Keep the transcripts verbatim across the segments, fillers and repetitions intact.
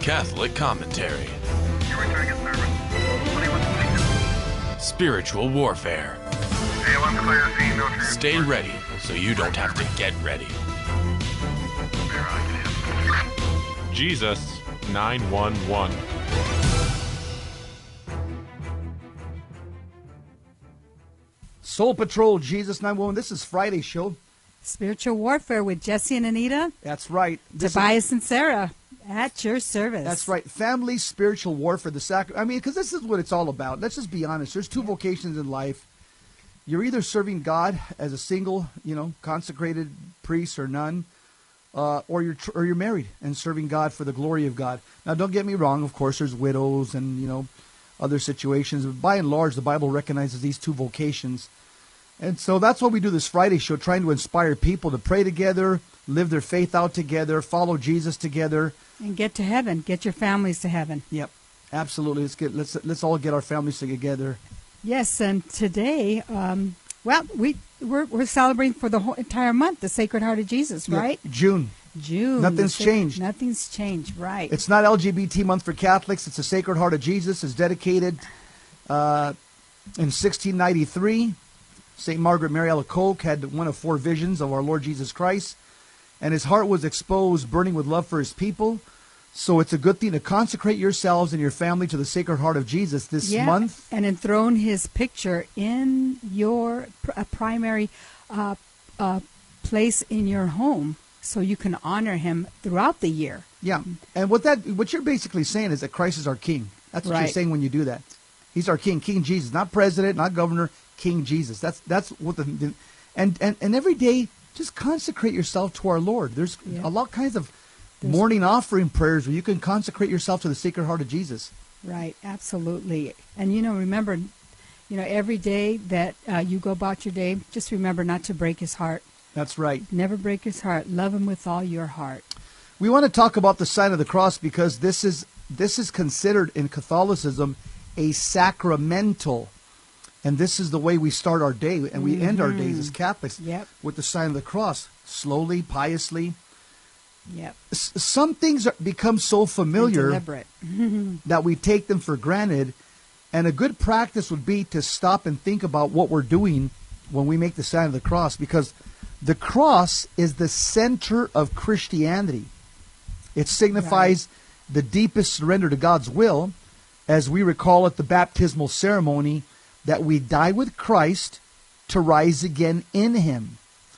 Catholic commentary. Spiritual warfare. Stay ready so you don't have to get ready. Jesus nine one one. Soul Patrol, Jesus nine one one. This is Friday's show. Spiritual Warfare with Jesse and Anita. That's right. This Tobias is, and Sarah at your service. That's right. Family, spiritual warfare, the sac. I mean, because this is what it's all about. Let's just be honest. There's two vocations in life. You're either serving God as a single, you know, consecrated priest or nun, uh, or you're tr- or you're married and serving God for the glory of God. Now, don't get me wrong. Of course, there's widows and, you know, other situations. But by and large, the Bible recognizes these two vocations. And so that's why we do this Friday show, trying to inspire people to pray together, live their faith out together, follow Jesus together, and get to heaven. Get your families to heaven. Yep, absolutely. Let's get let's let's all get our families together. Yes, and today, um, well, we we're we're celebrating for the whole entire month the Sacred Heart of Jesus, right? Yep. June. June. Nothing's sacred, changed. Nothing's changed, right? It's not L G B T month for Catholics. It's the Sacred Heart of Jesus. It's dedicated uh, in sixteen ninety-three. Saint Margaret Mary Alacoque had one of four visions of our Lord Jesus Christ, and his heart was exposed, burning with love for his people. So it's a good thing to consecrate yourselves and your family to the Sacred Heart of Jesus this yeah, month. And enthrone his picture in your pr- uh, primary uh, uh, place in your home so you can honor him throughout the year. Yeah, and what that what you're basically saying is that Christ is our King. That's what right. you're saying when you do that. He's our King, King Jesus, not president, not governor, King Jesus. That's that's what the, the and, and and every day just consecrate yourself to our Lord. There's yeah. a lot kinds of There's, morning offering prayers where you can consecrate yourself to the Sacred Heart of Jesus. Right, absolutely. And you know, remember, you know, every day that uh, you go about your day, just remember not to break his heart. That's right. Never break his heart. Love him with all your heart. We want to talk about the sign of the cross because this is this is considered in Catholicism a sacramental. And this is the way we start our day, and we mm-hmm. end our days as Catholics yep. with the sign of the cross, slowly, piously. Yep. S- some things are, become so familiar that we take them for granted, and a good practice would be to stop and think about what we're doing when we make the sign of the cross, because the cross is the center of Christianity. It signifies right. the deepest surrender to God's will, as we recall at the baptismal ceremony, that we die with Christ to rise again in him.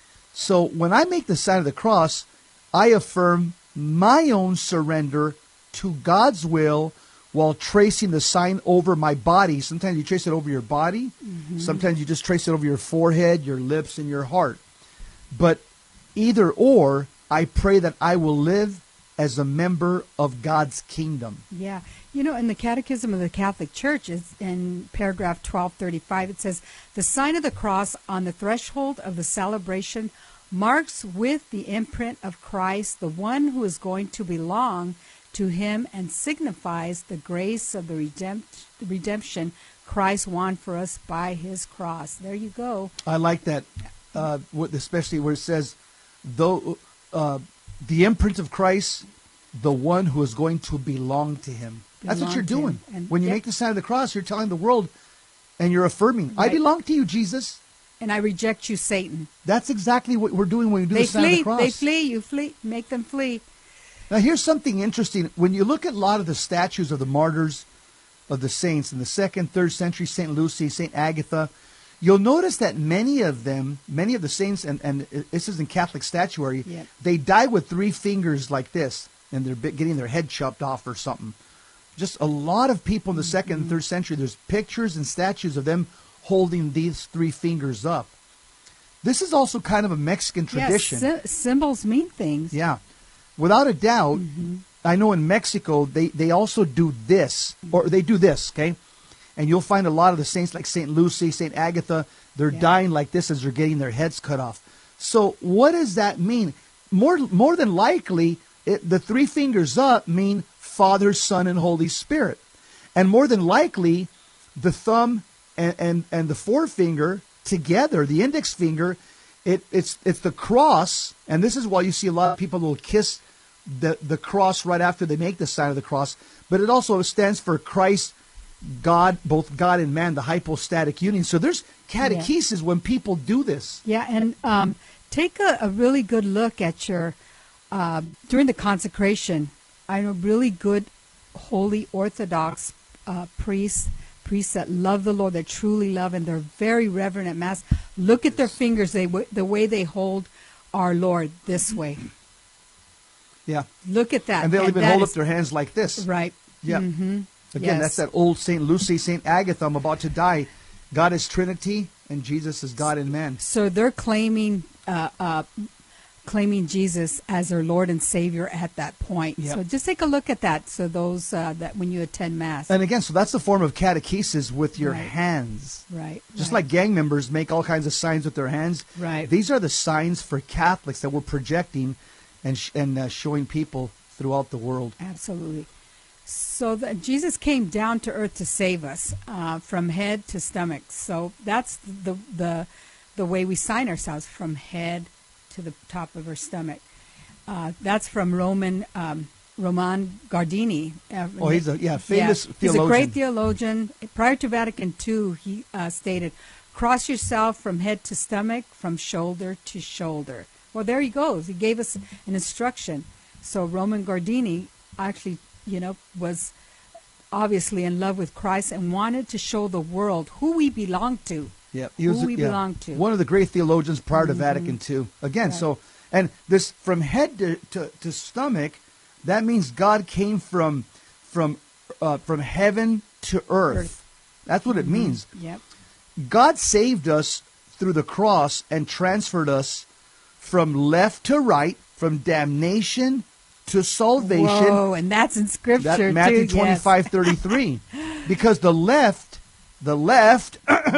So when I make the sign of the cross, I affirm my own surrender to God's will while tracing the sign over my body. Sometimes you trace it over your body. Mm-hmm. Sometimes you just trace it over your forehead, your lips, and your heart. But either or, I pray that I will live as a member of God's kingdom. Yeah. You know, in the Catechism of the Catholic Church, is in paragraph twelve thirty-five, it says, the sign of the cross on the threshold of the celebration marks with the imprint of Christ the one who is going to belong to him and signifies the grace of the redempt- redemption Christ won for us by his cross. There you go. I like that, uh, especially where it says, though uh, the imprint of Christ, the one who is going to belong to him. That's what you're doing. When you yep. make the sign of the cross, you're telling the world and you're affirming, right. I belong to you, Jesus. And I reject you, Satan. That's exactly what we're doing when we do they the sign flee, of the cross. They flee, you flee, make them flee. Now here's something interesting. When you look at a lot of the statues of the martyrs of the saints in the second, third century, Saint Lucy, Saint Agatha, you'll notice that many of them, many of the saints, and, and this is in Catholic statuary, yep. they die with three fingers like this, and they're getting their head chopped off or something. Just a lot of people in the second and third century, there's pictures and statues of them holding these three fingers up. This is also kind of a Mexican tradition. Yes, sy- symbols mean things. Yeah. Without a doubt, mm-hmm. I know in Mexico, they, they also do this, or they do this, okay? And you'll find a lot of the saints like Saint Lucy, Saint Agatha, they're yeah. dying like this as they're getting their heads cut off. So what does that mean? More, more than likely, it, the three fingers up mean Father, Son, and Holy Spirit. And more than likely, the thumb and, and, and the forefinger together, the index finger, it, it's it's the cross. And this is why you see a lot of people will kiss the the cross right after they make the sign of the cross, but it also stands for Christ, God, both God and man, the hypostatic union. So there's catechesis yeah. when people do this. Yeah, and um, take a, a really good look at your, uh, during the consecration, I know really good, holy Orthodox uh, priests, priests that love the Lord, that truly love, and they're very reverent at Mass. Look at their fingers, they the way they hold our Lord this way. Yeah. Look at that. And they'll and even hold is, up their hands like this. Right. Yeah. Mm-hmm. Again, yes. that's that old Saint Lucy, Saint Agatha, I'm about to die. God is Trinity, and Jesus is God and man. So they're claiming uh, uh, claiming Jesus as their Lord and Savior at that point. Yep. So just take a look at that. So those uh, that when you attend Mass. And again, so that's the form of catechesis with your right. hands. Right. Just right. like gang members make all kinds of signs with their hands. Right. These are the signs for Catholics that we're projecting and sh- and uh, showing people throughout the world. Absolutely. So that Jesus came down to earth to save us uh, from head to stomach. So that's the the the way we sign ourselves, from head to the top of our stomach. Uh, that's from Roman um, Roman Gardini. Uh, oh, he's a yeah famous yeah, theologian. He's a great theologian. Prior to Vatican Two, he uh, stated, "Cross yourself from head to stomach, from shoulder to shoulder." Well, there he goes. He gave us an instruction. So Roman Gardini actually, you know, was obviously in love with Christ and wanted to show the world who we belong to. Yeah, he was, who we yeah, belong to. One of the great theologians prior to mm-hmm. Vatican Two. Again, right. so and this from head to, to, to stomach, that means God came from from uh, from heaven to earth. earth. That's what mm-hmm. it means. Yep. God saved us through the cross and transferred us from left to right, from damnation to salvation. Whoa, and that's in Scripture that, too. Matthew twenty-five thirty-three. Because the left, the left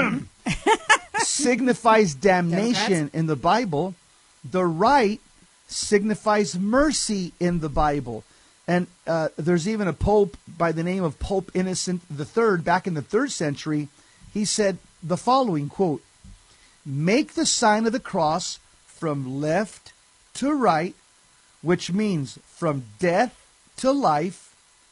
signifies damnation in the Bible. The right signifies mercy in the Bible. And uh, there's even a pope by the name of Pope Innocent the Third, back in the third century. He said the following, quote, "Make the sign of the cross from left to right, which means from death to life,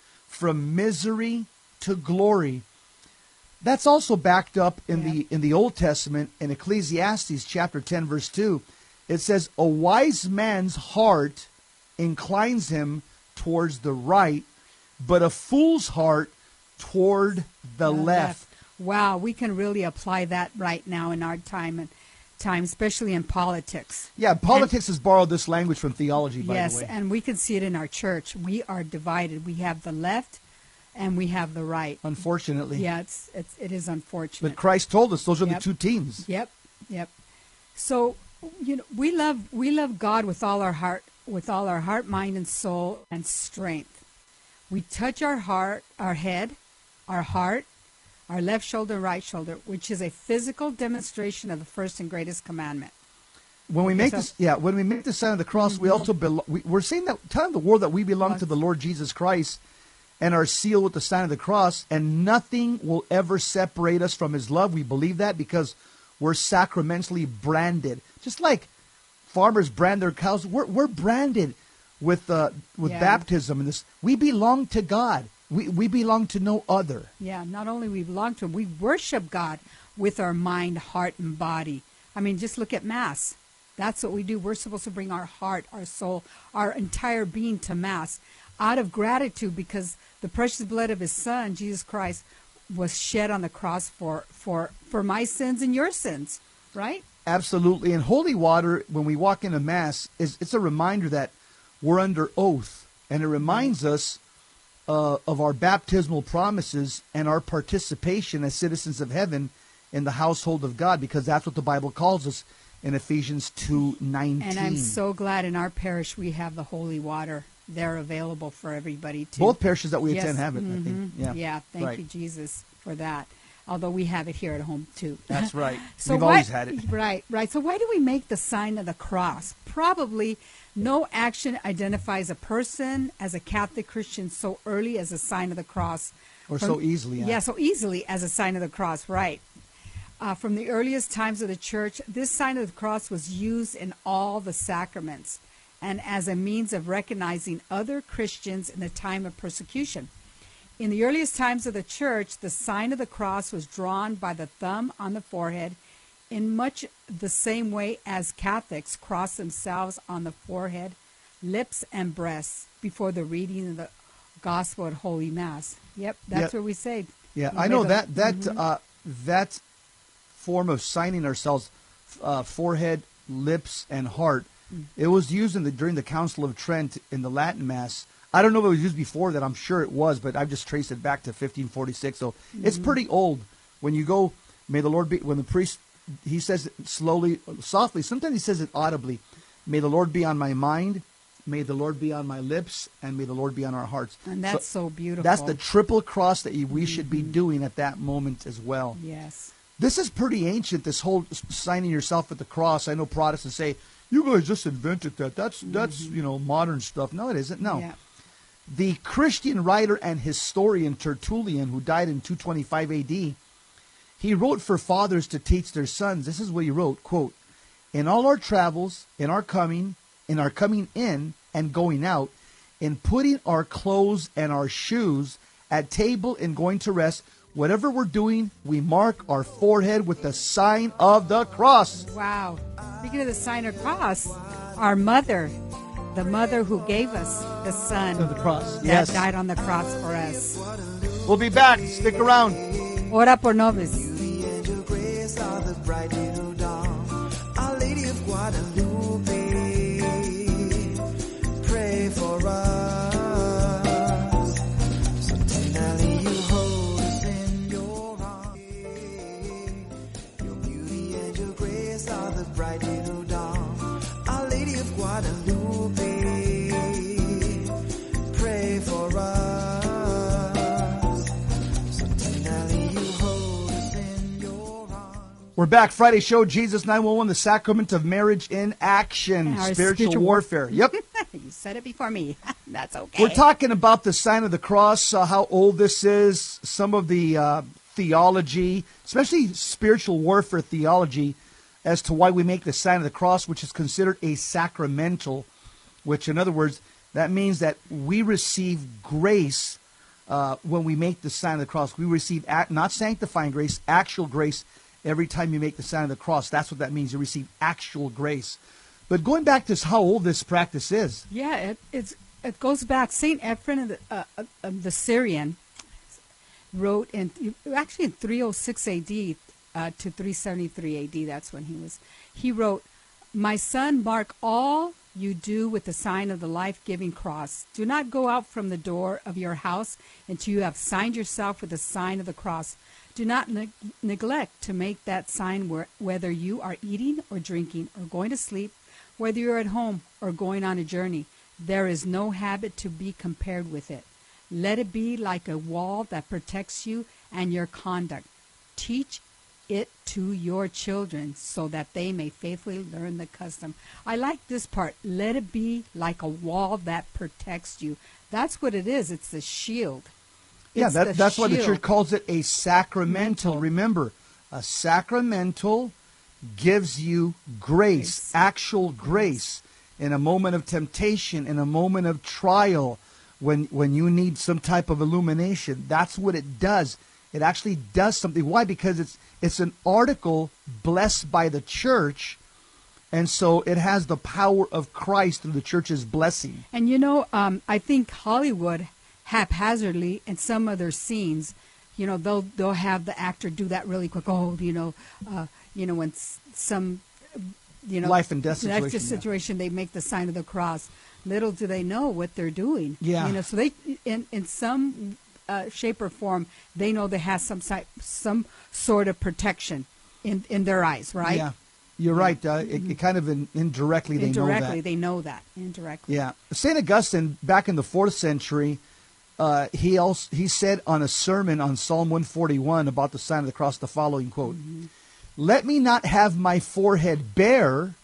from misery to glory." That's also backed up in yeah. the in the Old Testament in Ecclesiastes chapter ten, verse two. It says, "A wise man's heart inclines him towards the right, but a fool's heart toward the, the left. left." Wow, we can really apply that right now in our time and time, especially in politics. Yeah, politics and, has borrowed this language from theology, by yes, the way. Yes, and we can see it in our church. We are divided. We have the left and we have the right. Unfortunately. Yeah, it's, it's, it is unfortunate. But Christ told us those are yep. the two teams. Yep, yep. So, you know, we love we love God with all our heart, with all our heart, mind, and soul, and strength. We touch our heart, our head, our heart, our left shoulder, right shoulder, which is a physical demonstration of the first and greatest commandment. When we make so, this, yeah, when we make the sign of the cross, mm-hmm. we also belo- we, we're saying that, telling the world that we belong to the Lord Jesus Christ, and are sealed with the sign of the cross, and nothing will ever separate us from His love. We believe that because we're sacramentally branded, just like farmers brand their cows. We're we're branded with uh, with yeah. baptism, and this we belong to God. We we belong to no other. Yeah, not only we belong to Him, we worship God with our mind, heart, and body. I mean, just look at Mass. That's what we do. We're supposed to bring our heart, our soul, our entire being to Mass out of gratitude because the precious blood of His Son, Jesus Christ, was shed on the cross for, for, for my sins and your sins, right? Absolutely. And holy water, when we walk into Mass, is it's a reminder that we're under oath. And it reminds us uh, of our baptismal promises and our participation as citizens of heaven in the household of God, because that's what the Bible calls us in Ephesians two nineteen. And I'm so glad in our parish we have the holy water. They're available for everybody to. Both parishes that we yes. attend have it, mm-hmm. I think. Yeah, yeah thank right. you, Jesus, for that. Although we have it here at home, too. That's right. so We've why, always had it. Right, right. So why do we make the sign of the cross? Probably no action identifies a person as a Catholic Christian so early as a sign of the cross. Or From, so easily. Yeah. yeah, so easily as a sign of the cross, right. Uh, from the earliest times of the church, this sign of the cross was used in all the sacraments. and as a means of recognizing other Christians in the time of persecution. In the earliest times of the church, the sign of the cross was drawn by the thumb on the forehead in much the same way as Catholics cross themselves on the forehead, lips, and breasts before the reading of the Gospel at Holy Mass. Yep, that's Yep. what we say. Yeah, You I made know the- that that Mhm. uh, that form of signing ourselves, uh, forehead, lips, and heart. Mm. It was used in the during the Council of Trent in the Latin Mass. I don't know if it was used before that. I'm sure it was, but I've just traced it back to fifteen forty-six. So it's Mm-hmm. pretty old. When you go, may the Lord be. When the priest, he says it slowly, softly. Sometimes he says it audibly. May the Lord be on my mind. May the Lord be on my lips, and may the Lord be on our hearts. And that's so, beautiful. That's the triple cross that we Mm-hmm. should be doing at that moment as well. Yes. This is pretty ancient, this whole s- signing yourself at the cross. I know Protestants say, you guys just invented that. That's, that's you know, modern stuff. No, it isn't. No. Yeah. The Christian writer and historian Tertullian, who died in two twenty-five A D, he wrote for fathers to teach their sons. This is what he wrote, quote, in all our travels, in our coming, in our coming in and going out, in putting our clothes and our shoes at table and going to rest, whatever we're doing, we mark our forehead with the sign of the cross. Wow. Speaking of the sign of cross, our mother, the mother who gave us the son Of the cross. that Yes. died on the cross for us. We'll be back. Stick around. Ora por nobis. The angel grace of the bright little dawn, Our Lady of Guadalupe, pray for us. So tenderly you hold us in your arms. Your beauty, angel grace of the bright little dawn, Our Lady of Guadalupe, pray for us. So tenderly you hold us in your arms. We're back. Friday show, Jesus nine one one, the sacrament of marriage in action. Our Spiritual, spiritual warfare. Yep. You said it before me. That's okay. We're talking about the sign of the cross, uh, how old this is, some of the uh, theology, especially spiritual warfare theology, as to why we make the sign of the cross, which is considered a sacramental, which, in other words, that means that we receive grace uh, when we make the sign of the cross. We receive act, not sanctifying grace, actual grace every time you make the sign of the cross. That's what that means. You receive actual grace. But going back to how old this practice is, Yeah, it, it's it goes back. Saint Ephrem of the, uh, uh, of the Syrian wrote in actually in three oh six A D uh, to three seventy-three A D. That's when he was. He wrote, "My son, mark all you do with the sign of the life-giving cross. Do not go out from the door of your house until you have signed yourself with the sign of the cross. Do not neg- neglect to make that sign where, whether you are eating or drinking or going to sleep, whether you're at home or going on a journey. There is no habit to be compared with it. Let it be like a wall that protects you and your conduct. Teach it to your children so that they may faithfully learn the custom." I like this part. Let it be like a wall that protects you. That's what it is. It's the shield. yeah, It's that, the that's why the shield. church calls it a sacramental. Mental. Remember, a sacramental gives you grace, Grace. actual grace, in a moment of temptation, in a moment of trial, when when you need some type of illumination. That's what it does. It actually does something. Why? Because it's it's an article blessed by the church, and so it has the power of Christ through the church's blessing. And you know, um, I think Hollywood haphazardly in some of their scenes, you know, they'll they'll have the actor do that really quick. Oh, you know, uh, you know, when s- some, you know, Life and death life situation, just yeah. situation, they make the sign of the cross. Little do they know what they're doing. Yeah. You know, so they in in some uh, shape or form, they know they have some si- some sort of protection in in their eyes, right? Yeah, you're right. Uh, it, it kind of in, indirectly they know Indirectly, that. they know that. Indirectly. Yeah, Saint Augustine, back in the fourth century, uh, he also he said on a sermon on Psalm one forty-one about the sign of the cross the following quote: "Let me not have my forehead bare;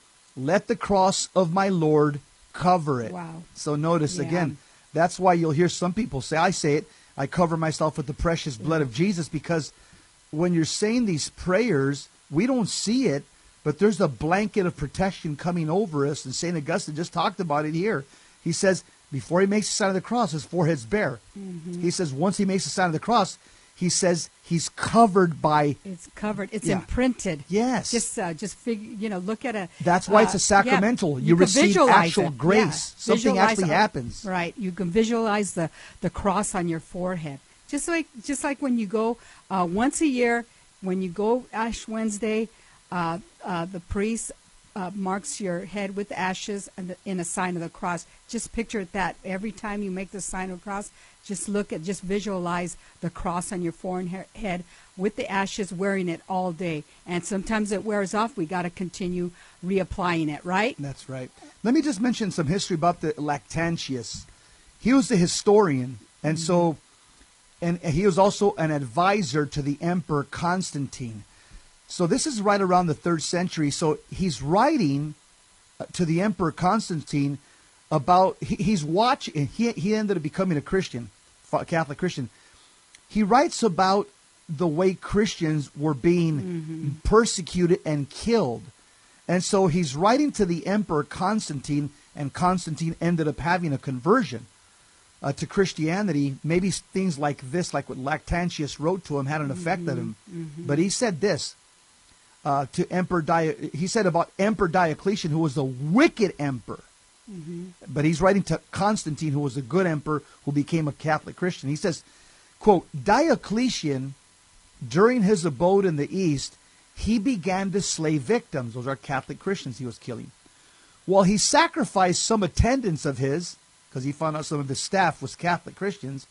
let the cross of my Lord cover it." Wow. So notice Yeah. again, that's why you'll hear some people say, I say it, I cover myself with the precious blood of Jesus, because when you're saying these prayers, we don't see it, but there's a blanket of protection coming over us, and Saint Augustine just talked about it here. He says, before he makes the sign of the cross, his forehead's bare. Mm-hmm. He says, once he makes the sign of the cross, he says he's covered by... It's covered. It's yeah. imprinted. Yes. Just, uh, just figure, you know, look at a... That's why uh, it's a sacramental. Yeah, you, you receive actual it. grace. Yeah. Something Visualize actually it. happens. Right. You can visualize the, the cross on your forehead. Just like just like when you go uh, once a year, when you go Ash Wednesday, uh, uh, the priest uh, marks your head with ashes and the, in a sign of the cross. Just picture that every time you make the sign of the cross. Just look at, just visualize the cross on your forehead with the ashes, wearing it all day. And sometimes it wears off. We got to continue reapplying it, right? That's right. Let me just mention some history about the Lactantius. He was a historian, and mm-hmm. so, and he was also an advisor to the Emperor Constantine. So this is right around the third century. So he's writing to the Emperor Constantine about, he, he's watching, he, he ended up becoming a Christian, Catholic Christian. He writes about the way Christians were being mm-hmm. persecuted and killed. And so he's writing to the Emperor Constantine, and Constantine ended up having a conversion uh, to Christianity. Maybe things like this, like what Lactantius wrote to him, had an effect mm-hmm. on him. Mm-hmm. But he said this uh, to Emperor Di- he said about Emperor Diocletian, who was a wicked emperor. Mm-hmm. But he's writing to Constantine, who was a good emperor who became a Catholic Christian. He says, quote, Diocletian, during his abode in the East, he began to slay victims. Those are Catholic Christians he was killing. While he sacrificed some attendants of his, because he found out some of his staff was Catholic Christians,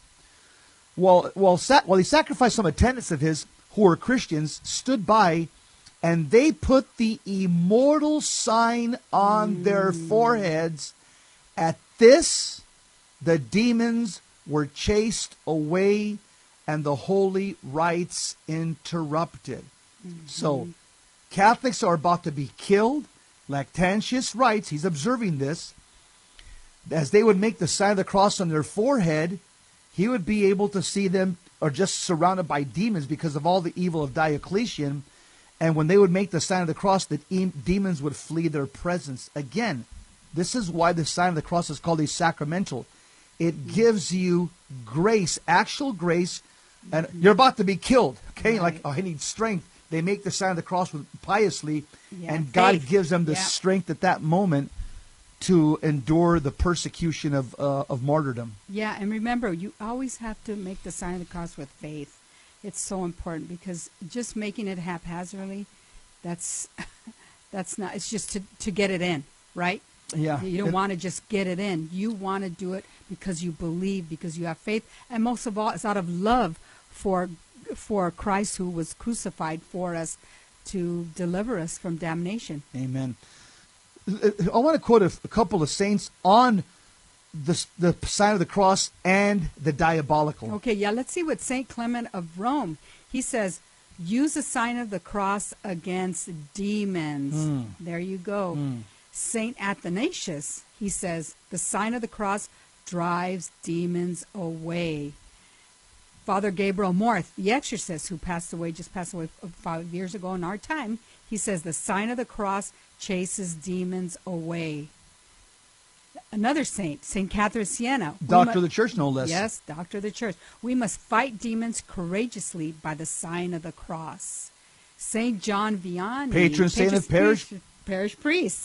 while, while, while he sacrificed some attendants of his who were Christians, stood by, and they put the immortal sign on mm. their foreheads. At this, the demons were chased away and the holy rites interrupted. Mm-hmm. So, Catholics are about to be killed. Lactantius writes, he's observing this, as they would make the sign of the cross on their forehead, he would be able to see them are just surrounded by demons because of all the evil of Diocletian. And when they would make the sign of the cross, the e- demons would flee their presence. Again, this is why the sign of the cross is called a sacramental. It gives you grace, actual grace, and you're about to be killed. Okay, right. Like, oh, I need strength. They make the sign of the cross with piously, yeah, and God faith. gives them the yeah. strength at that moment to endure the persecution of uh, of martyrdom. Yeah, and remember, you always have to make the sign of the cross with faith. It's so important, because just making it haphazardly, that's that's not. It's just to, to get it in, right? Yeah. You don't want to just get it in. You want to do it because you believe, because you have faith, and most of all, it's out of love for for Christ, who was crucified for us to deliver us from damnation. Amen. I want to quote a, a couple of saints on the the sign of the cross and the diabolical. Okay, yeah, let's see what Saint Clement of Rome, he says, use the sign of the cross against demons. Mm. There you go. Mm. Saint Athanasius, he says, the sign of the cross drives demons away. Father Gabriel Morth, the exorcist, who passed away, just passed away five years ago in our time, he says the sign of the cross chases demons away. Another saint, Saint Catherine of Siena. Doctor of the Church, no less. Yes, Doctor of the Church. We must fight demons courageously by the sign of the cross. Saint John Vianney. Patron saint of parish. Priest, parish priests.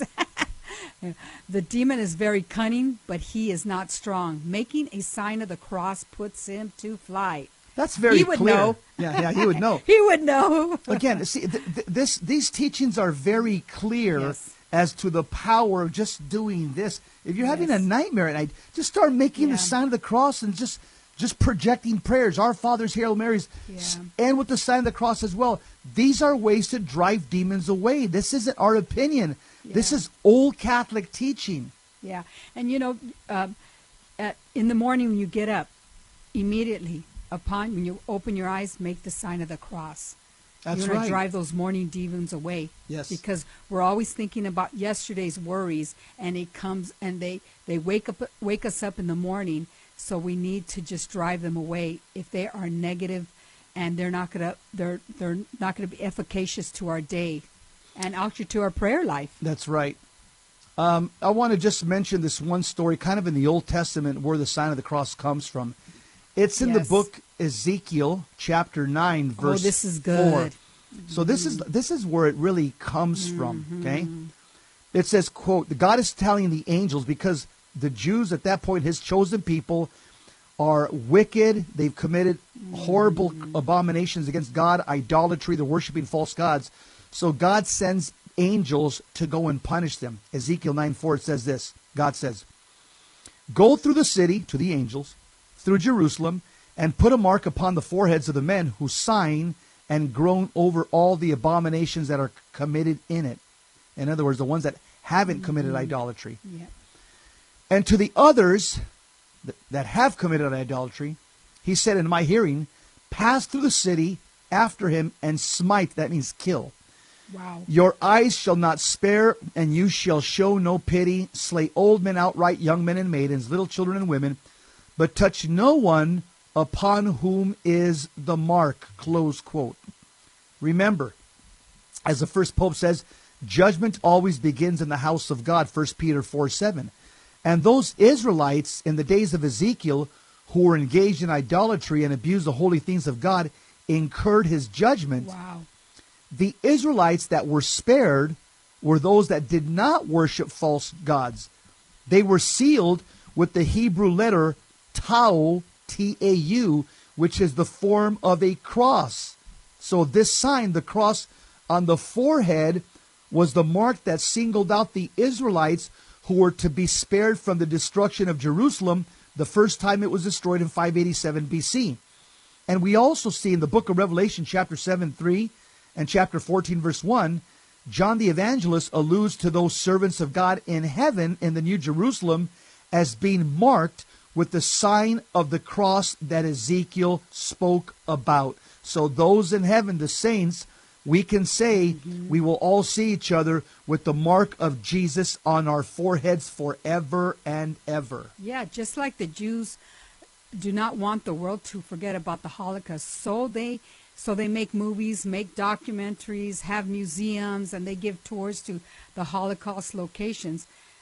The demon is very cunning, but he is not strong. Making a sign of the cross puts him to flight. That's very he would clear. Know. Yeah, yeah, he would know. He would know. Again, see, th- th- this these teachings are very clear. Yes. As to the power of just doing this. If you're having yes. a nightmare at night, just start making yeah. the sign of the cross and just just projecting prayers. Our Fathers, Hail Marys, yeah. and with the sign of the cross as well. These are ways to drive demons away. This isn't our opinion. Yeah. This is old Catholic teaching. Yeah, and you know, uh, at, in the morning when you get up, immediately upon when you open your eyes, make the sign of the cross. That's you want right. to drive those morning demons away. Yes. Because we're always thinking about yesterday's worries, and it comes and they, they wake up wake us up in the morning. So we need to just drive them away if they are negative, and they're not gonna they're they're not gonna be efficacious to our day. and usher to our prayer life. That's right. Um, I want to just mention this one story, kind of in the Old Testament, where the sign of the cross comes from. It's in Yes. the book Ezekiel, chapter nine, verse Oh, this is good. four. So this is this is where it really comes from. Okay, it says, "quote God is telling the angels, because the Jews at that point, His chosen people, are wicked. They've committed horrible abominations against God, idolatry. They're worshiping false gods. So God sends angels to go and punish them." Ezekiel nine four, it says this. God says, "Go through the city," to the angels, "through Jerusalem, and put a mark upon the foreheads of the men who sign and groan over all the abominations that are committed in it." In other words, the ones that haven't committed idolatry. Yeah. "And to the others th- that have committed idolatry, He said in my hearing, pass through the city after him and smite," that means kill. Wow. "Your eyes shall not spare, and you shall show no pity. Slay old men outright, young men and maidens, little children and women, but touch no one upon whom is the mark." Close quote. Remember, as the first pope says, judgment always begins in the house of God, First Peter four seven. And those Israelites in the days of Ezekiel who were engaged in idolatry and abused the holy things of God incurred His judgment. Wow. The Israelites that were spared were those that did not worship false gods. They were sealed with the Hebrew letter Tau, T A U, which is the form of a cross. So this sign, the cross on the forehead, was the mark that singled out the Israelites who were to be spared from the destruction of Jerusalem the first time it was destroyed in five eighty-seven B C. And we also see in the book of Revelation, chapter seven, three, and chapter fourteen, verse one, John the Evangelist alludes to those servants of God in heaven in the New Jerusalem as being marked with the sign of the cross that Ezekiel spoke about. So those in heaven, the saints, we can say mm-hmm. we will all see each other with the mark of Jesus on our foreheads forever and ever. Yeah, just like the Jews do not want the world to forget about the Holocaust, so they so they make movies, make documentaries, have museums, and they give tours to the Holocaust locations.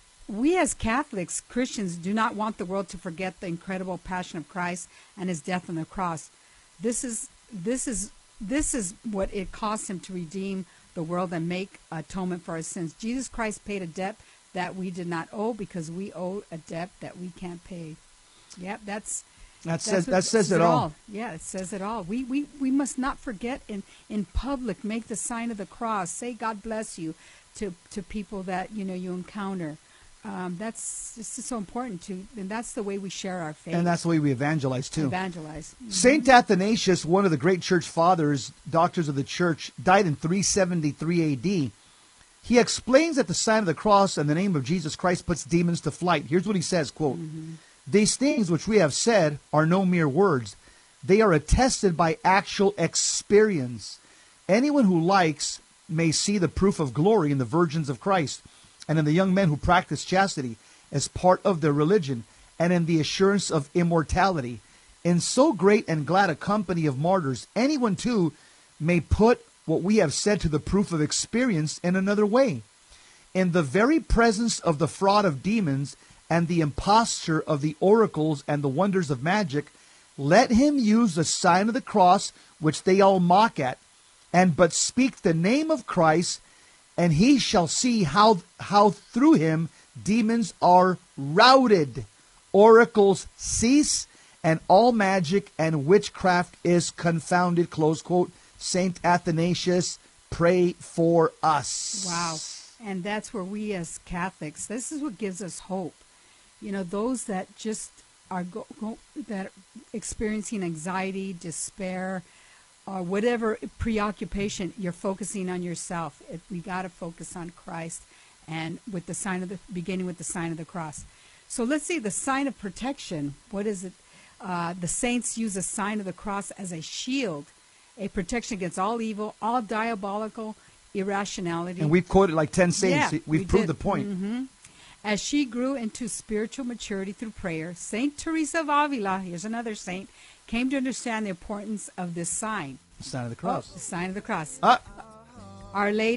We as Catholics, Christians, do not want the world to forget the incredible passion of Christ and His death on the cross. This is this is this is what it cost Him to redeem the world and make atonement for our sins. Jesus Christ paid a debt that we did not owe because we owe a debt that we can't pay. Yep, that's that that's says what that says it all. Yeah, it says it all. We we we must not forget in in public, make the sign of the cross. Say God bless you to to people that you know you encounter. Um, that's this is so important to, and that's the way we share our faith. And that's the way we evangelize too. Evangelize. Mm-hmm. Saint Athanasius, one of the great church fathers, doctors of the church, died in three seventy-three A D. He explains that the sign of the cross and the name of Jesus Christ puts demons to flight. Here's what he says, quote, mm-hmm. "These things which we have said are no mere words. They are attested by actual experience. Anyone who likes may see the proof of glory in the virgins of Christ and in the young men who practice chastity as part of their religion, and in the assurance of immortality. In so great and glad a company of martyrs, anyone too may put what we have said to the proof of experience in another way. In the very presence of the fraud of demons and the imposture of the oracles and the wonders of magic, let him use the sign of the cross which they all mock at, and but speak the name of Christ, and he shall see how how through him demons are routed, oracles cease, and all magic and witchcraft is confounded." Close quote. Saint Athanasius, pray for us. Wow. And that's where we as Catholics, this is what gives us hope. You know, those that just are go, go, that are experiencing anxiety, despair, or whatever preoccupation, you're focusing on yourself. It, we got to focus on Christ, and with the sign of the beginning with the sign of the cross. So let's see the sign of protection. What is it? Uh, the saints use a sign of the cross as a shield, a protection against all evil, all diabolical irrationality. And we've quoted like ten saints. Yeah, we've we proved did. the point. Mm-hmm. As she grew into spiritual maturity through prayer, Saint Teresa of Avila, here's another saint, came to understand the importance of this sign. The sign of the cross. Oh, the sign of the cross. Ah. Our Lady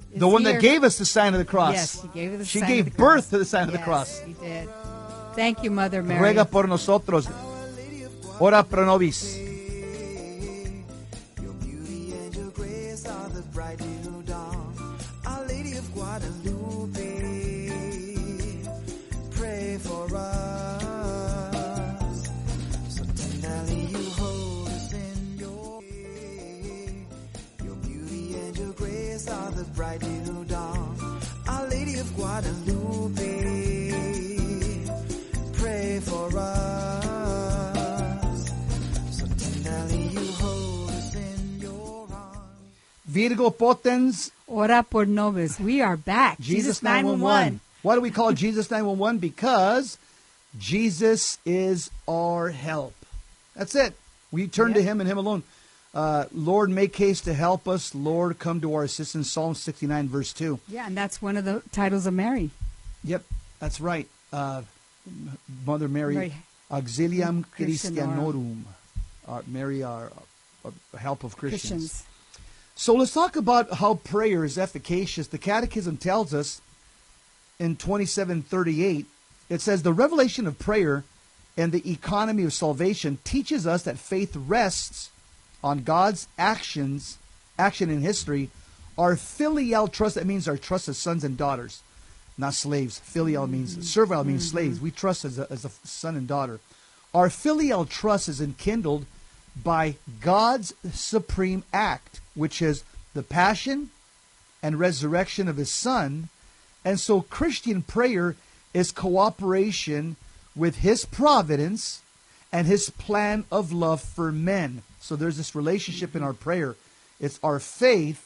is The one here. that gave us the sign of the cross. Yes, she gave us the She sign gave of the birth cross. to the sign of the Yes, cross. She did. Thank you, Mother Mary. Ruega por nosotros. Ora pro nobis. Your beauty and your grace are the bright little dawn. Our Lady of Guadalupe, pray for us. So tenderly you hold us in your Your beauty and your grace are the bright little dawn. Our Lady of Guadalupe, pray for us. So tenderly you hold us in your arms. Virgo potens. Ora por nobis. We are back. Jesus nine one one. Why do we call it Jesus nine one one? Because Jesus is our help. That's it. We turn to Yep. Him and Him alone. Uh, Lord, make haste to help us. Lord, come to our assistance. Psalm sixty-nine, verse two. Yeah, and that's one of the titles of Mary. Yep, that's right. Uh, Mother Mary, Mary Auxilium Christianorum. Christianorum. Uh, Mary, our uh, help of Christians. Christians. So let's talk about how prayer is efficacious. The Catechism tells us in twenty-seven thirty-eight, it says, the revelation of prayer and the economy of salvation teaches us that faith rests on God's actions, action in history, our filial trust. That means our trust as sons and daughters, not slaves. Filial Mm-hmm. means, servile means mm-hmm. slaves. We trust as a, as a son and daughter. Our filial trust is enkindled by God's supreme act, which is the passion and resurrection of His Son. And so Christian prayer is cooperation with His providence and His plan of love for men. So there's this relationship in our prayer. It's our faith.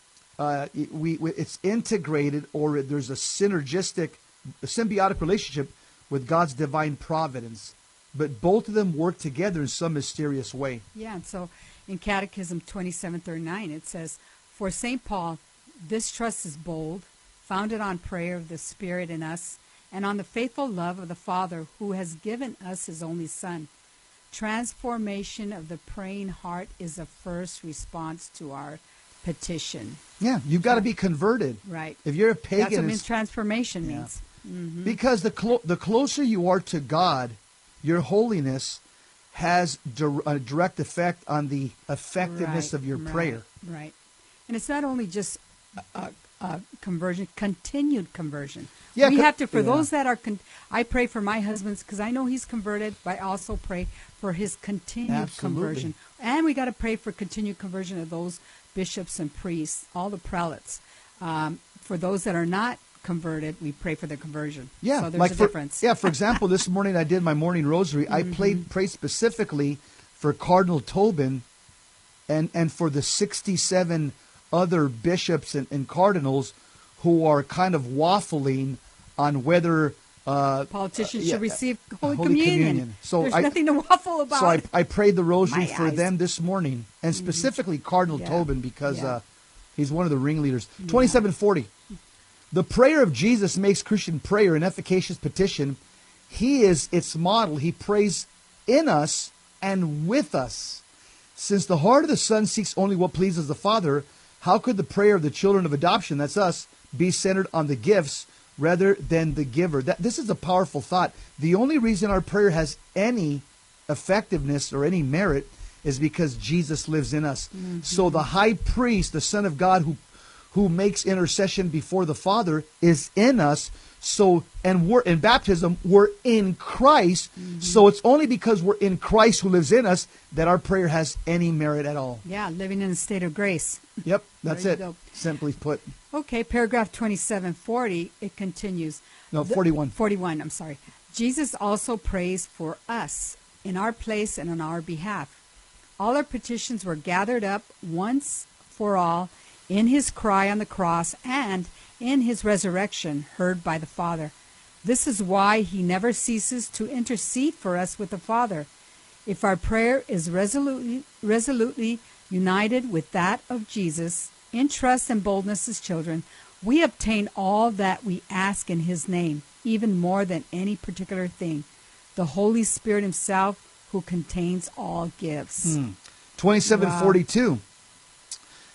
Uh, it, we, we, it's integrated, or there's a synergistic, a symbiotic relationship with God's divine providence. But both of them work together in some mysterious way. Yeah, and so in Catechism twenty-seven thirty-nine, it says, for Saint Paul, this trust is bold, founded on prayer of the Spirit in us, and on the faithful love of the Father who has given us His only Son. Transformation of the praying heart is a first response to our petition. Yeah, you've got to be converted. Right. If you're a pagan, That's what means it's- transformation Yeah. means. Mm-hmm. because the clo- the closer you are to God, your holiness has dir- a direct effect on the effectiveness Right, of your right, prayer. Right. And it's not only just a, a, a conversion, continued conversion. Yeah, we co- have to, for yeah. those that are, con- I pray for my husband's, because I know he's converted, but I also pray for his continued Absolutely. conversion. And we got to pray for continued conversion of those bishops and priests, all the prelates. Um, for those that are not converted, we pray for their conversion. Yeah, so there's like a for, difference. Yeah, for example, this morning I did my morning rosary. I Mm-hmm. played prayed specifically for Cardinal Tobin and, and for the sixty-seven other bishops and, and cardinals who are kind of waffling on whether uh, Politicians uh, yeah, should receive Holy, Holy Communion. Communion. So There's I- nothing to waffle about. So I, I prayed the rosary My for eyes. them this morning, and specifically Cardinal Yeah. Tobin, because Yeah. uh, he's one of the ringleaders. twenty-seven forty. The prayer of Jesus makes Christian prayer an efficacious petition. He is its model. He prays in us and with us. Since the heart of the Son seeks only what pleases the Father, how could the prayer of the children of adoption, that's us, be centered on the gifts rather than the giver? That, this is a powerful thought. The only reason our prayer has any effectiveness or any merit is because Jesus lives in us. Mm-hmm. So the high priest, the Son of God, who who makes intercession before the Father, is in us. So, and we're in baptism, we're in Christ. Mm-hmm. So it's only because we're in Christ who lives in us that our prayer has any merit at all. Yeah, living in a state of grace. Yep, that's There it. you go. Simply put. Okay, paragraph twenty-seven forty, it continues. No, The- forty-one. forty-one, I'm sorry. Jesus also prays for us in our place and on our behalf. All our petitions were gathered up once for all in His cry on the cross and in His resurrection heard by the Father. This is why He never ceases to intercede for us with the Father. If our prayer is resolutely, resolutely united with that of Jesus, in trust and boldness as children, we obtain all that we ask in His name, even more than any particular thing. The Holy Spirit Himself, who contains all gifts. twenty-seven forty-two.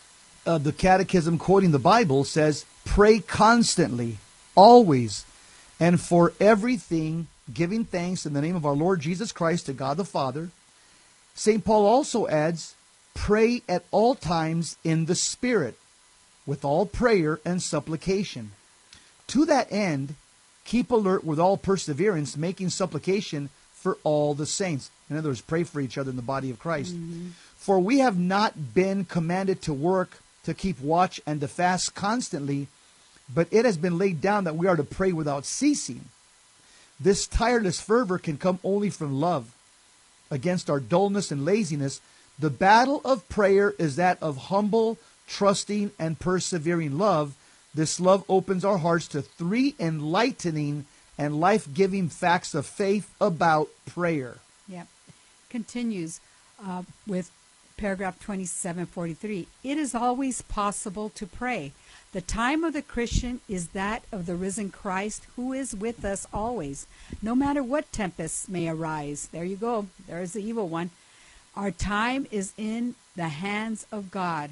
uh, the Catechism, quoting the Bible, says, pray constantly, always, and for everything, giving thanks in the name of our Lord Jesus Christ to God the Father. Saint Paul also adds, pray at all times in the Spirit, with all prayer and supplication. To that end, keep alert with all perseverance, making supplication for all the saints. In other words, pray for each other in the body of Christ. Mm-hmm. For we have not been commanded to work, to keep watch, and to fast constantly, but it has been laid down that we are to pray without ceasing. This tireless fervor can come only from love. Against our dullness and laziness, the battle of prayer is that of humble, trusting, and persevering love. This love opens our hearts to three enlightening and life-giving facts of faith about prayer. Yep. Continues uh, with paragraph twenty-seven forty-three. It is always possible to pray. The time of the Christian is that of the risen Christ, who is with us always, no matter what tempests may arise. There you go. There's the evil one. Our time is in the hands of God.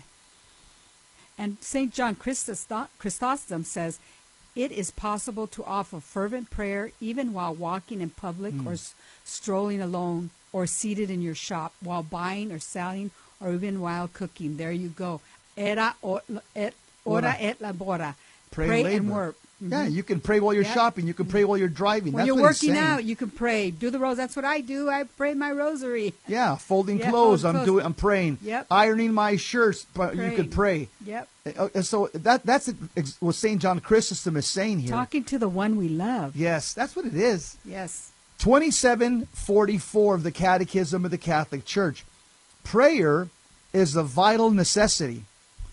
And Saint John Chrysostom says, it is possible to offer fervent prayer even while walking in public mm. or s- strolling alone, or seated in your shop while buying or selling, or even while cooking. There you go. Era o, et, ora et labora. Pray, pray and, and work. Mm-hmm. Yeah, you can pray while you're yep. shopping. You can pray while you're driving. When That's you're what he's working saying. out, you can pray. Do the rose. That's what I do. I pray my rosary. Yeah, folding yeah, clothes. fold I'm clothes. doing. I'm praying. Yep. Ironing my shirts. But you could pray. Yep. And so that that's what Saint John Chrysostom is saying here. Talking to the one we love. Yes, that's what it is. Yes. twenty-seven forty-four of the Catechism of the Catholic Church. Prayer is a vital necessity.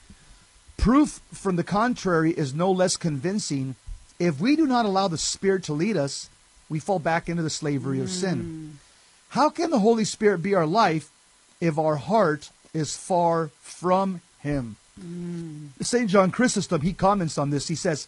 Proof from the contrary is no less convincing. If we do not allow the Spirit to lead us, we fall back into the slavery mm. of sin. How can the Holy Spirit be our life if our heart is far from Him? Mm. Saint John Chrysostom, he comments on this. He says,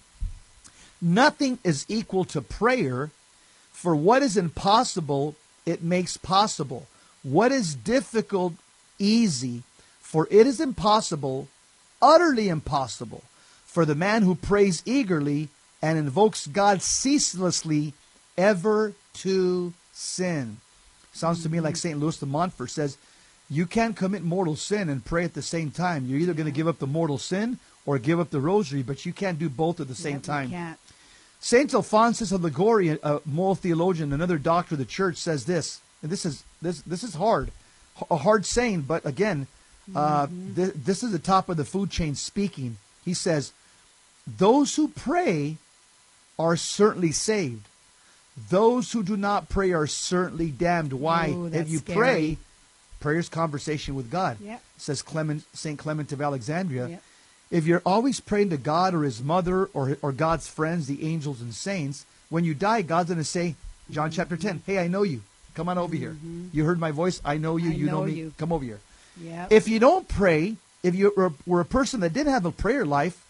nothing is equal to prayer, for what is impossible, it makes possible. What is difficult, easy, for it is impossible, utterly impossible, for the man who prays eagerly and invokes God ceaselessly, ever to sin. Sounds mm-hmm. to me like Saint Louis de Montfort says, you can't commit mortal sin and pray at the same time. You're either going to give up the mortal sin or give up the rosary, but you can't do both at the same yep, time. You can't. Saint Alphonsus of Liguori, a moral theologian, another doctor of the church, says this, and this is this this is hard, a hard saying, but again, uh, mm-hmm. th- this is the top of the food chain speaking. He says, those who pray are certainly saved. Those who do not pray are certainly damned. Why? Ooh, if you scary. pray, prayer's conversation with God. Yep. Says Clement, Saint Clement of Alexandria. Yep. If you're always praying to God or His mother or or God's friends, the angels and saints, when you die, God's going to say, John mm-hmm. chapter ten, hey, I know you. Come on over mm-hmm. here. You heard my voice. I know you. I you know, know me. you. Come over here. Yep. If you don't pray, if you were, were a person that didn't have a prayer life,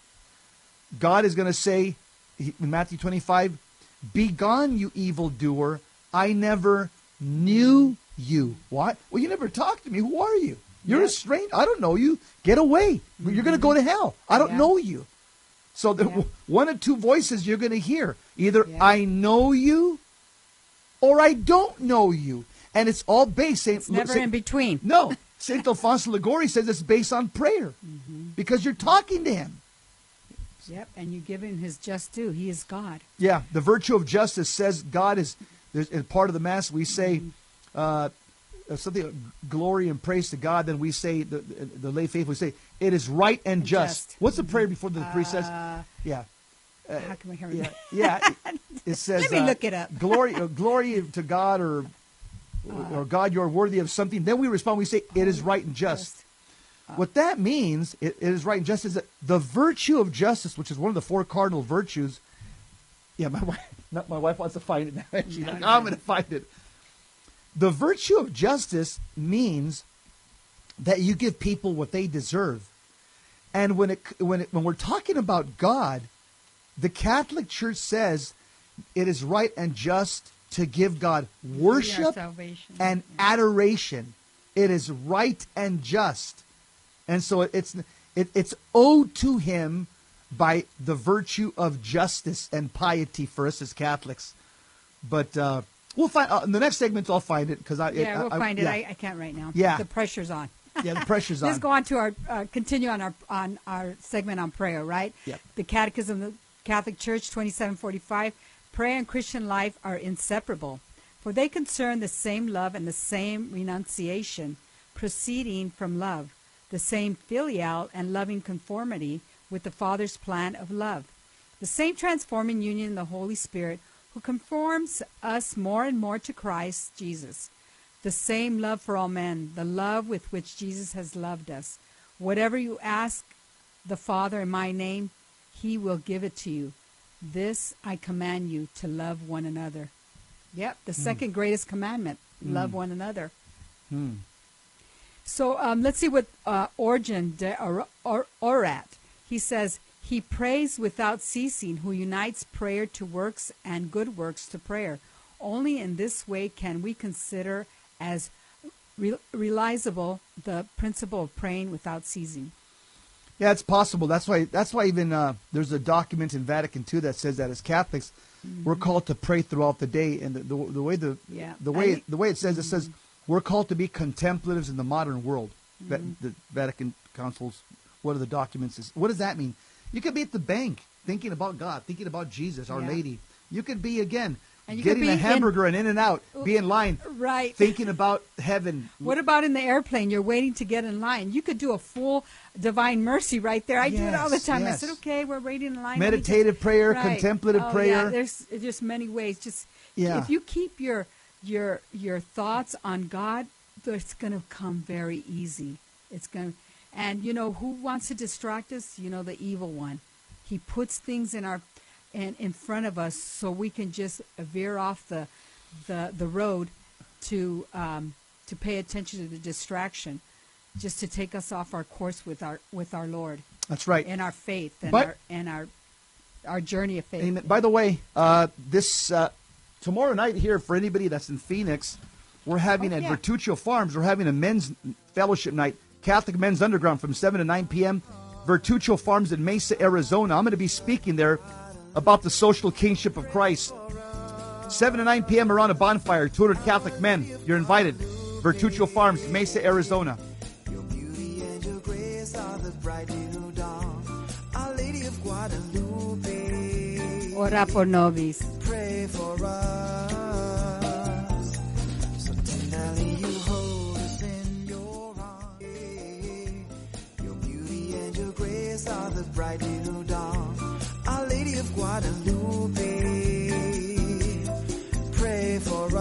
God is going to say in Matthew twenty-five, begone, you evildoer. I never knew you. What? Well, you never talked to me. Who are you? You're yep. a stranger. I don't know you. Get away. Mm-hmm. You're going to go to hell. I don't yeah. know you. So the, yeah. one of two voices you're going to hear. Either yeah. I know you or I don't know you. And it's all based. Saint, it's never Saint, in between. No. Saint Alphonsus Liguori says it's based on prayer mm-hmm. because you're talking to Him. Yep, and you give Him His just due. He is God. Yeah, the virtue of justice says God is, there's, in part of the Mass we say mm-hmm. uh, something, glory and praise to God, then we say, the, the, the lay faithful, we say, it is right and, and just. just. What's the prayer before the priest says? Uh, Yeah. Uh, how can we hear yeah, that? Yeah, it, it says, let me uh, look it up. glory, uh, glory to God, or, uh, or God, you're worthy of something. Then we respond, we say, it is right and just. just. Uh, what that means, it, it is right and just, is that the virtue of justice, which is one of the four cardinal virtues. Yeah, my wife, not my wife wants to find it now. She's no, like, no. I'm going to find it. The virtue of justice means that you give people what they deserve. And when it when it, when we're talking about God, the Catholic Church says it is right and just to give God worship and adoration. It is right and just. And so it's it, it's owed to him by the virtue of justice and piety for us as Catholics. But uh, we'll find uh, in the next segment. I'll find it because I yeah I, we'll I, find it. Yeah. I, I can't right now. Yeah. The pressure's on. Yeah, the pressure's on. Let's go on to our uh, continue on our on our segment on prayer. Right. Yep. The Catechism of the Catholic Church twenty-seven forty-five. Prayer and Christian life are inseparable, for they concern the same love and the same renunciation, proceeding from love, the same filial and loving conformity with the Father's plan of love, the same transforming union in the Holy Spirit, who conforms us more and more to Christ Jesus, the same love for all men, the love with which Jesus has loved us. Whatever you ask the Father in my name, he will give it to you. This I command you, to love one another. Yep, the mm. second greatest commandment, mm. love one another. Mm. So um, let's see what uh, Origen de or, or, Orat, he says, he prays without ceasing, who unites prayer to works and good works to prayer. Only in this way can we consider as re- realizable the principle of praying without ceasing. Yeah, it's possible. That's why. That's why even uh, there's a document in Vatican two that says that as Catholics, mm-hmm. we're called to pray throughout the day, and the, the, the way the yeah. the way I, the way it says mm-hmm. it says we're called to be contemplatives in the modern world. Mm-hmm. The Vatican Council's what are the documents? Is what does that mean? You could be at the bank thinking about God, thinking about Jesus, Our yeah. Lady. You could be again. And you getting could be a hamburger in, and in and out, be in line, right? Thinking about heaven. What about in the airplane? You're waiting to get in line. You could do a full Divine Mercy right there. I yes, do it all the time. Yes. I said, okay, we're waiting in line. Meditative just, prayer, right. contemplative oh, prayer. Yeah, there's just many ways. Just yeah. if you keep your your your thoughts on God, it's going to come very easy. It's going, and you know who wants to distract us? You know, the evil one. He puts things in our and in front of us so we can just veer off the the the road to um, to pay attention to the distraction, just to take us off our course with our with our Lord. That's right. And our faith and but, our and our our journey of faith. Amen. By the way, uh, this uh, tomorrow night here for anybody that's in Phoenix, we're having oh, at yeah. Vertuccio Farms. We're having a men's fellowship night, Catholic Men's Underground from seven to nine p.m. Vertuccio Farms in Mesa, Arizona. I'm going to be speaking there about the social kingship of Christ. seven to nine p.m. around a bonfire, two hundred Catholic men. You're invited. Vertuccio Farms, Mesa, Arizona. Your beauty and your grace are the bright little dawn. Our Lady of Guadalupe. Ora por nobis. Pray for us. So tenderly you hold us in your arms. Your beauty and your grace are the bright little dawn. Our Lady of Guadalupe, pray for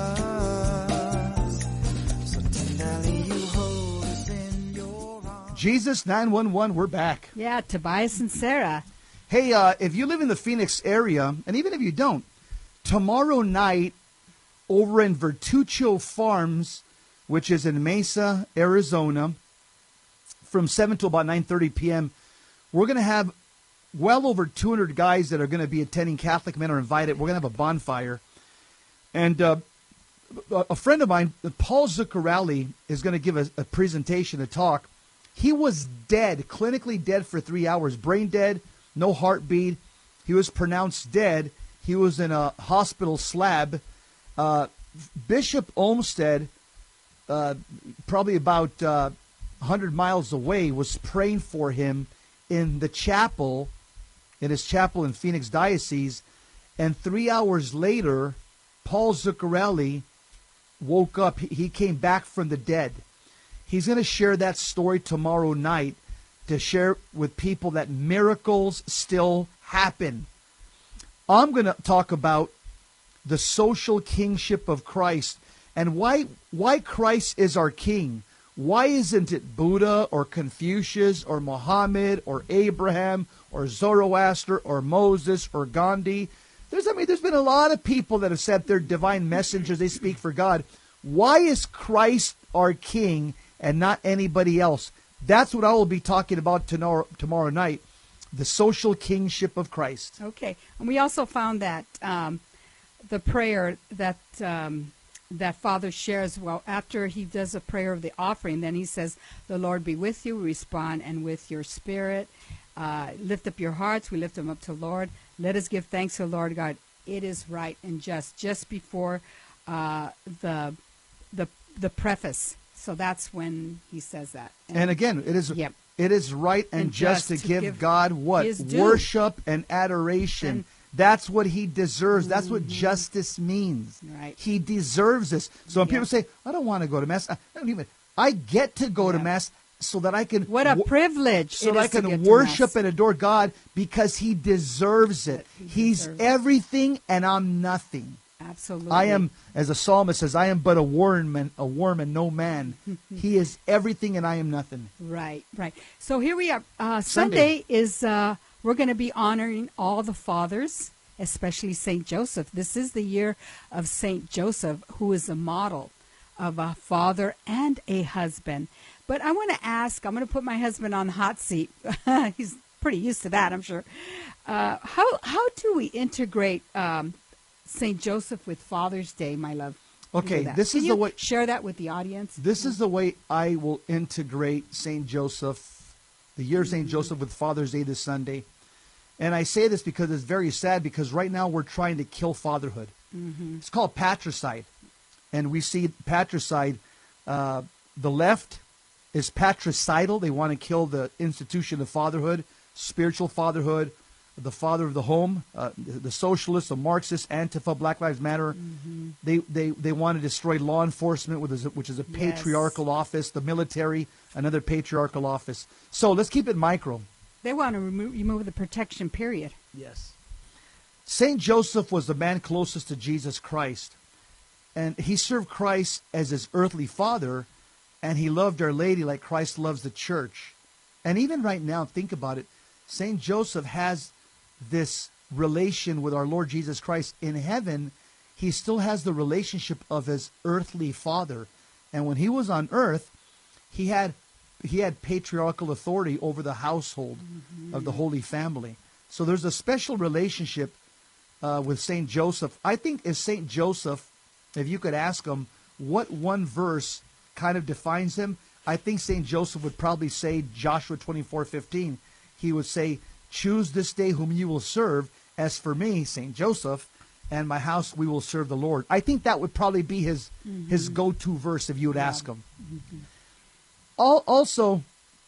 us. So tenderly you hold us in your arms. Jesus nine one one, we're back. Yeah, Tobias and Sarah. Hey, uh, if you live in the Phoenix area, and even if you don't, tomorrow night over in Vertuccio Farms, which is in Mesa, Arizona, from seven to about nine thirty p.m., we're going to have well over two hundred guys that are going to be attending. Catholic men are invited. We're going to have a bonfire. And uh, a friend of mine, Paul Zuccarelli, is going to give a, a presentation, a talk. He was dead, clinically dead for three hours, brain dead, no heartbeat. He was pronounced dead. He was in a hospital slab. Uh, Bishop Olmsted, uh, probably about uh, one hundred miles away, was praying for him in the chapel, in his chapel in Phoenix Diocese. And three hours later, Paul Zuccarelli woke up. He, he came back from the dead. He's going to share that story tomorrow night to share with people that miracles still happen. I'm going to talk about the social kingship of Christ and why why Christ is our king. Why isn't it Buddha or Confucius or Muhammad or Abraham or Zoroaster or Moses or Gandhi? There's, I mean, there's been a lot of people that have said they're divine messengers. They speak for God. Why is Christ our king and not anybody else? That's what I will be talking about tomorrow, tomorrow night, the social kingship of Christ. Okay. And we also found that um, the prayer that um, that Father shares, well, after he does a prayer of the offering, then he says, the Lord be with you, respond, and with your spirit. Uh, lift up your hearts. We lift them up to the Lord. Let us give thanks to the Lord God. It is right and just, just before uh, the the the preface. So that's when he says that. And, and again, it is yep. it is right and, and just, just to, to give, give God what? Worship and adoration. And, That's what he deserves. Mm-hmm. That's what justice means. Right. He deserves this. So when yeah. people say, I don't want to go to Mass, I don't even, I get to go yeah. to Mass so that I can. What a privilege. So that I can worship and adore God because he deserves it. He He's deserves everything it. And I'm nothing. Absolutely. I am, as a psalmist says, I am but a worm and, a worm and no man. He is everything and I am nothing. Right, right. So here we are. Uh, Sunday. Sunday is... Uh, We're going to be honoring all the fathers, especially Saint Joseph. This is the year of Saint Joseph, who is a model of a father and a husband. But I want to ask, I'm going to put my husband on the hot seat. He's pretty used to that, I'm sure. Uh, how how do we integrate um, Saint Joseph with Father's Day, my love? Okay, this Can is you the way. Share that with the audience. This is the way I will integrate Saint Joseph. The year of Saint Mm-hmm. Joseph with Father's Day this Sunday. And I say this because it's very sad because right now we're trying to kill fatherhood. Mm-hmm. It's called patricide. And we see patricide, uh, the left is patricidal. They want to kill the institution of fatherhood, spiritual fatherhood, the father of the home. Uh, the socialists, the Marxists, Antifa, Black Lives Matter, mm-hmm. they, they, they want to destroy law enforcement, which is a, which is a yes. patriarchal office, the military, another patriarchal office. So let's keep it micro. They want to remove, remove the protection period. Yes. Saint Joseph was the man closest to Jesus Christ. And he served Christ as his earthly father. And he loved Our Lady like Christ loves the church. And even right now, think about it. Saint Joseph has this relation with our Lord Jesus Christ. In heaven, he still has the relationship of his earthly father. And when he was on earth, he had he had patriarchal authority over the household mm-hmm. of the Holy Family. So there's a special relationship uh, with Saint Joseph. I think if Saint Joseph, if you could ask him what one verse kind of defines him, I think Saint Joseph would probably say Joshua twenty-four fifteen. He would say, choose this day whom you will serve. As for me, Saint Joseph, and my house, we will serve the Lord. I think that would probably be his mm-hmm. his go-to verse if you would yeah. ask him. Mm-hmm. All, also,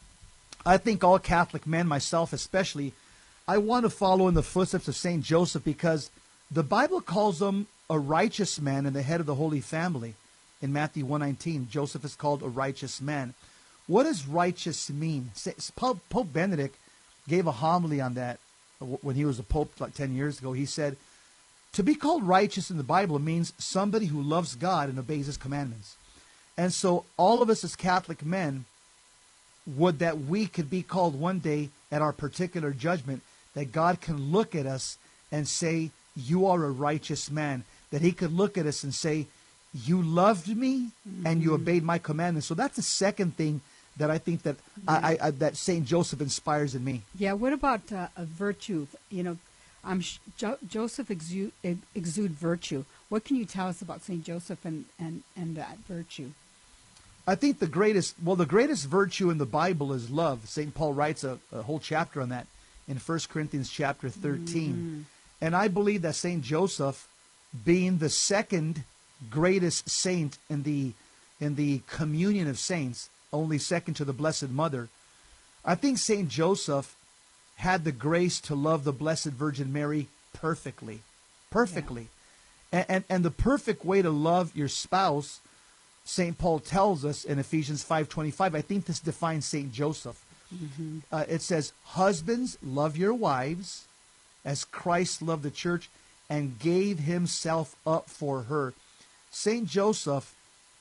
I think all Catholic men, myself especially, I want to follow in the footsteps of Saint Joseph because the Bible calls him a righteous man and the head of the Holy Family. In Matthew one nineteen, Joseph is called a righteous man. What does righteous mean? Pope, Pope Benedict gave a homily on that when he was a pope like ten years ago. He said, to be called righteous in the Bible means somebody who loves God and obeys his commandments. And so all of us as Catholic men would that we could be called one day at our particular judgment, that God can look at us and say, you are a righteous man. That he could look at us and say, you loved me mm-hmm. and you obeyed my commandments. So that's the second thing that I think that yeah. I, I, that Saint Joseph inspires in me. Yeah. What about uh, a virtue? You know, I'm sh- jo- Joseph exude, exude virtue. What can you tell us about Saint Joseph and, and, and that virtue? I think the greatest, well, the greatest virtue in the Bible is love. Saint Paul writes a, a whole chapter on that in First Corinthians chapter thirteen. Mm. And I believe that Saint Joseph, being the second greatest saint in the in the communion of saints, only second to the Blessed Mother, I think Saint Joseph had the grace to love the Blessed Virgin Mary perfectly. Perfectly. Yeah. And, and, and the perfect way to love your spouse, Saint Paul tells us in Ephesians five twenty-five, I think this defines Saint Joseph. Mm-hmm. Uh, it says, husbands, love your wives as Christ loved the church and gave himself up for her. Saint Joseph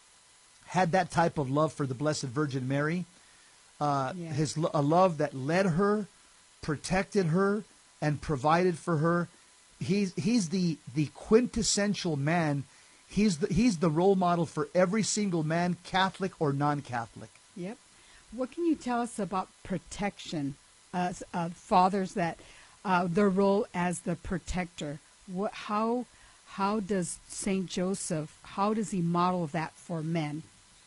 had that type of love for the Blessed Virgin Mary. Uh, yeah. his A love that led her, protected her, and provided for her. He's he's the, the quintessential man. He's the, he's the role model for every single man, Catholic or non-Catholic. Yep. What can you tell us about protection? Uh, uh, fathers that uh, their role as the protector. What how how does Saint Joseph, how does he model that for men?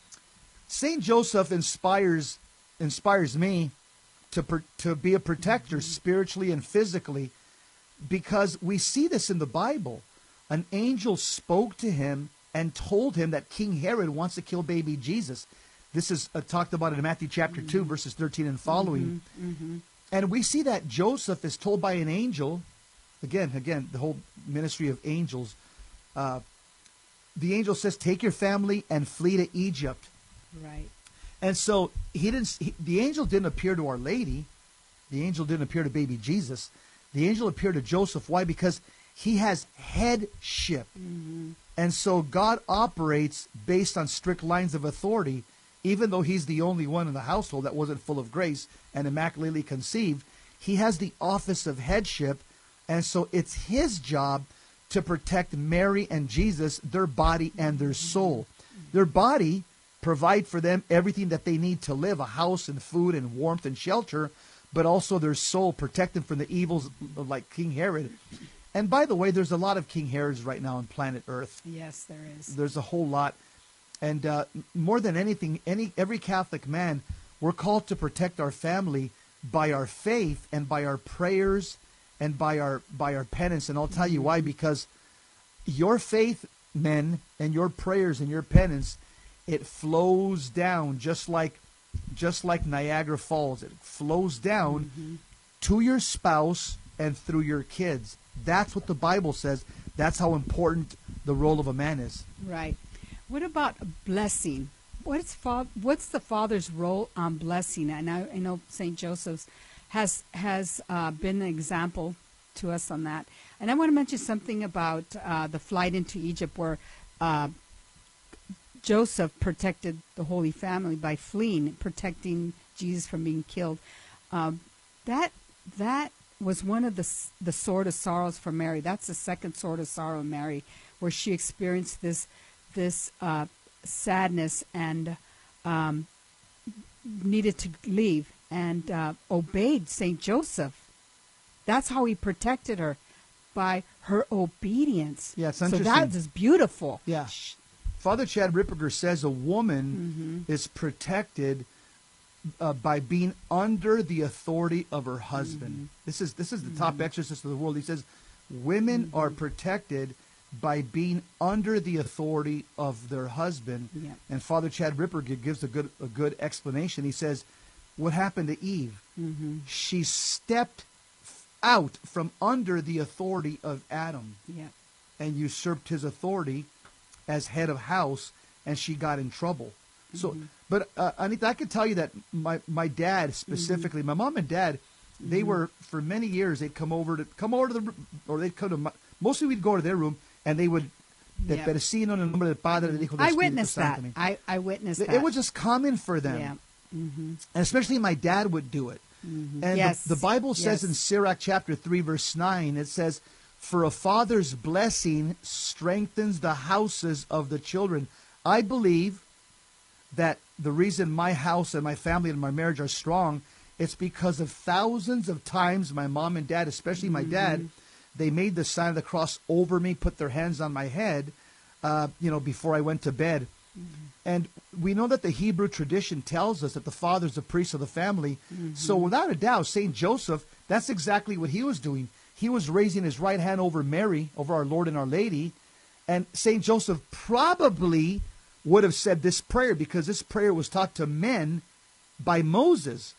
Saint Joseph inspires inspires me to per, to be a protector Mm-hmm. spiritually and physically, because we see this in the Bible. An angel spoke to him and told him that King Herod wants to kill baby Jesus. This is uh, talked about in Matthew chapter Mm-hmm. two, verses thirteen and following. Mm-hmm. And we see that Joseph is told by an angel, again, again, the whole ministry of angels. Uh, the angel says, take your family and flee to Egypt. Right. And so he didn't. He, the angel didn't appear to Our Lady. The angel didn't appear to baby Jesus. The angel appeared to Joseph. Why? Because he has headship, Mm-hmm. and so God operates based on strict lines of authority. Even though he's the only one in the household that wasn't full of grace and immaculately conceived, he has the office of headship, and so it's his job to protect Mary and Jesus, their body and their soul. Their body, provide for them everything that they need to live, a house and food and warmth and shelter, but also their soul, protect them from the evils of like King Herod. And by the way, there's a lot of King Herods right now on planet Earth. Yes, there is. There's a whole lot. And uh, more than anything, any every Catholic man, we're called to protect our family by our faith and by our prayers and by our by our penance. And I'll tell you why, because your faith, men, and your prayers and your penance, it flows down just like just like Niagara Falls. It flows down Mm-hmm. to your spouse and through your kids. That's what the Bible says. That's how important the role of a man is. Right. What about blessing? What's fa- what's the father's role on blessing? And I, I know Saint Joseph's has has uh, been an example to us on that. And I want to mention something about uh, the flight into Egypt, where uh, Joseph protected the Holy Family by fleeing, protecting Jesus from being killed. Um, that that was one of the the sword of sorrows for Mary. That's the second sword of sorrow of Mary, where she experienced this this uh, sadness and um, needed to leave and uh, obeyed Saint Joseph. That's how he protected her, by her obedience. Yeah, it's so interesting. that is beautiful. Yeah. Father Chad Ripperger says a woman Mm-hmm. is protected uh, by being under the authority of her husband. Mm-hmm. This is this is the top exorcist of the world. He says women Mm-hmm. are protected by being under the authority of their husband. Yeah. And Father Chad Ripperger gives a good a good explanation. He says, what happened to Eve? Mm-hmm. She stepped f- out from under the authority of Adam Yeah. and usurped his authority as head of house, and she got in trouble. So, but uh, Anita, I can tell you that my my dad specifically, my mom and dad, they were for many years. They'd come over to come over to the, or they'd come to. My, mostly we'd go to their room, and they would. Te Yeah. persino en el nombre del Padre, del Hijo, del I Espíritu witnessed that. Santo. I, I witnessed It, that. it was just common for them, Yeah. Mm-hmm. and especially my dad would do it. And Yes. the, the Bible says Yes. in Sirach chapter three, verse nine, it says, "For a father's blessing strengthens the houses of the children." I believe that the reason my house and my family and my marriage are strong, it's because of thousands of times my mom and dad, especially my dad, they made the sign of the cross over me, put their hands on my head, uh, you know, before I went to bed. And we know that the Hebrew tradition tells us that the father's the priest of the family. So without a doubt, Saint Joseph, that's exactly what he was doing. He was raising his right hand over Mary, over our Lord and our Lady. And Saint Joseph probably would have said this prayer, because this prayer was taught to men by Moses.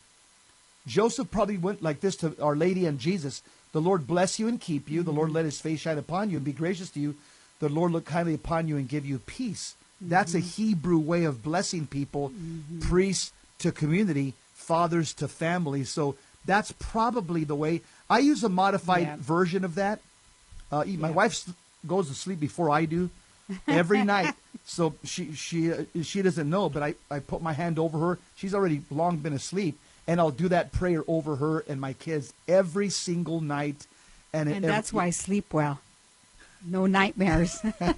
Joseph probably went like this to Our Lady and Jesus. The Lord bless you and keep you. The Lord let his face shine upon you and be gracious to you. The Lord look kindly upon you and give you peace. That's a Hebrew way of blessing people, priests to community, fathers to family. So that's probably the way. I use a modified Yeah. version of that. Uh, my Yeah. wife s- goes to sleep before I do every night. So she she uh, she doesn't know, but I, I put my hand over her. She's already long been asleep, and I'll do that prayer over her and my kids every single night. And, it, And that's why I sleep well. No nightmares.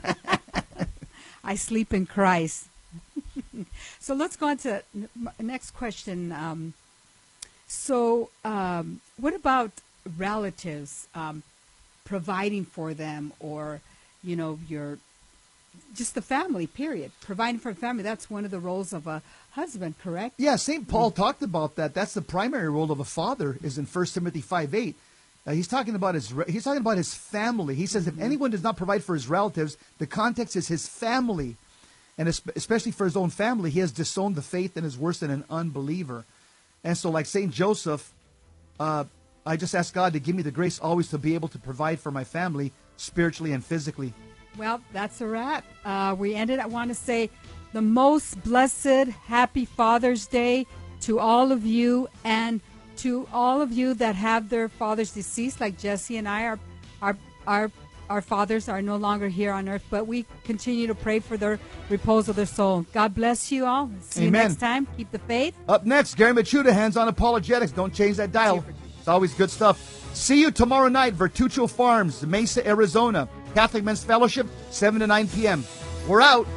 I sleep in Christ. So let's go on to n- m- next question. Um, so um, what about relatives um, providing for them, or, you know, your just the family, period. Providing for a family, that's one of the roles of a husband, correct? Yeah, Saint Paul mm-hmm. talked about that. That's the primary role of a father, is in First Timothy five eight. Uh, he's talking about his he's talking about his family. He says mm-hmm. if anyone does not provide for his relatives, the context is his family. And especially for his own family, he has disowned the faith and is worse than an unbeliever. And so like Saint Joseph, uh, I just ask God to give me the grace always to be able to provide for my family spiritually and physically. Well, that's a wrap. Uh, we ended. I want to say the most blessed, happy Father's Day to all of you, and to all of you that have their fathers deceased, like Jesse and I. Our, our, our, our fathers are no longer here on earth, but we continue to pray for their repose of their soul. God bless you all. See Amen. you next time. Keep the faith. Up next, Gary Machuda, Hands on Apologetics. Don't change that dial. It's always good stuff. See you tomorrow night, Vertucho Farms, Mesa, Arizona. Catholic Men's Fellowship, seven to nine p.m. We're out.